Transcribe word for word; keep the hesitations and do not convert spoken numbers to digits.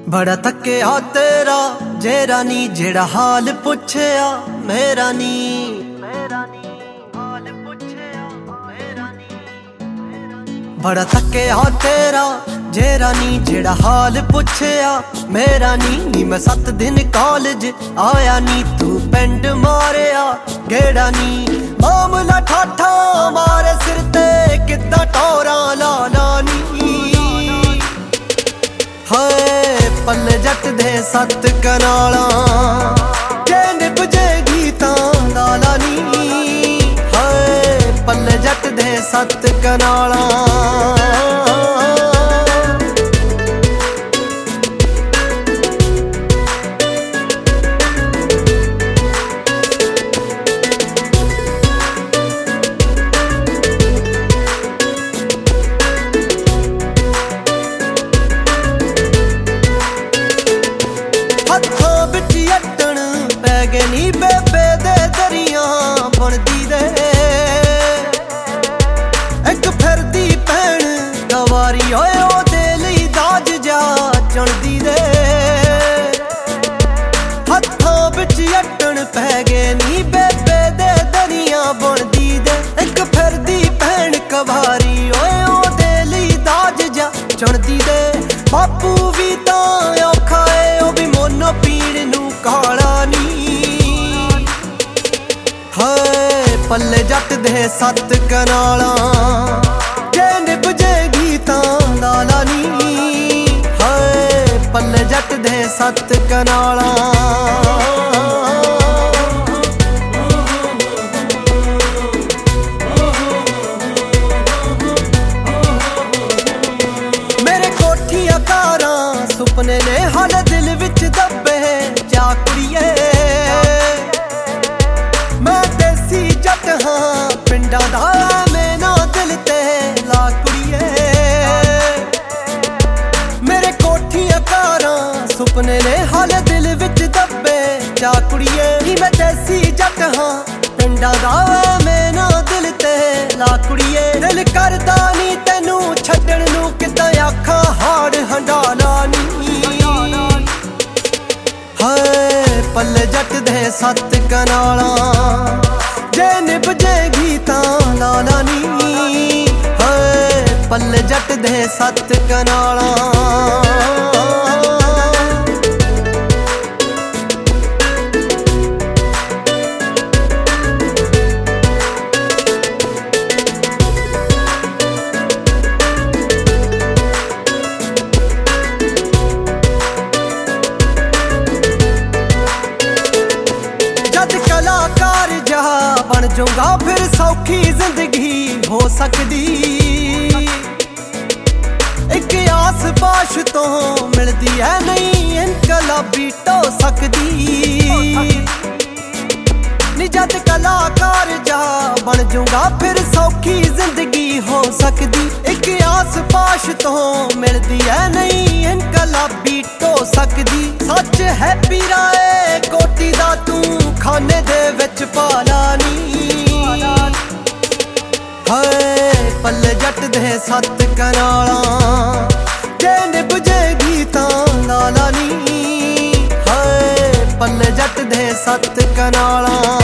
बड़ा थक्किया तेरा जेरा नी जेड़ा हाल पुछया मेरा नी। बड़ा थक्किया तेरा जेरा नी जेड़ा हाल पुछया मेरा नी। नी मैं सत्त दिन कॉलेज आया नी तू पिंड मारिया गेड़ा नी। मामला ठाठा मारे सिर ते किद्दां टोरा ला ला नी। हाय पल्ले जट दे सत्त कनाला जे निभ जेगी तां लाला नी। हाय पल्ले जट दे सत्त कनाला नी बेबे दे दरिया बनदी दे एक फिरदी भैन गवारी होए ओदे लई दाज जा चढ़दी दे। हत्थां बिच अट्टण पै गए नी बेबे दे दरिया बनदी दे एक फिरदी भैन गवारी होए ओदे लई दाज जा चढ़दी दे। बापू भी तां औखा है ओ भी मोनो पीण नूं काला नी। हाय पल्ले जट दे सत्त कनाला जे निभ जेगी तां लाला नी। हाय पल्ले जट दे सत्त कनाला मेरे कोठियां कारां सुपने ने हाल दिल विच दबे जा कुड़िए। पिंडा दा मैं ना दिल ते ला कुड़िए। मेरे कोठियां कारां सुपने ने हाल दिल विच दबे जा कुड़िए। नी मैं देसी जट हाँ पिंडा दा मैं ना दिल ते ला कुड़िए। दिल करदा नी तैनू छड्डण नूं किद्दां आखां हाड़ हंडाला नी। हाय पल्ले जट दे सत्त कनाला जे निभ जेगी तां लाला नी। हाय पल्ले जट दे सत्त कनाला कलाकार जा बन जाऊंगा फिर सौखी जिंदगी हो सकदी। एक आस पाश तो मिलदी है नहीं इनकलाबी टो सकदी। नी जद कलाकार जा बन जाऊंगा फिर सौखी जिंदगी हो सकदी। एक आस पाश तो मिलदी है नहीं इनकलाबी टो सकदी। सच है पीरा ए कोटी दा तू खाने दे विच पाला नी। हाय पल्ले जट दे सत्त कनाला जे निभ जेगी तां लाला नी। हाय पल्ले जट दे सत्त कनाला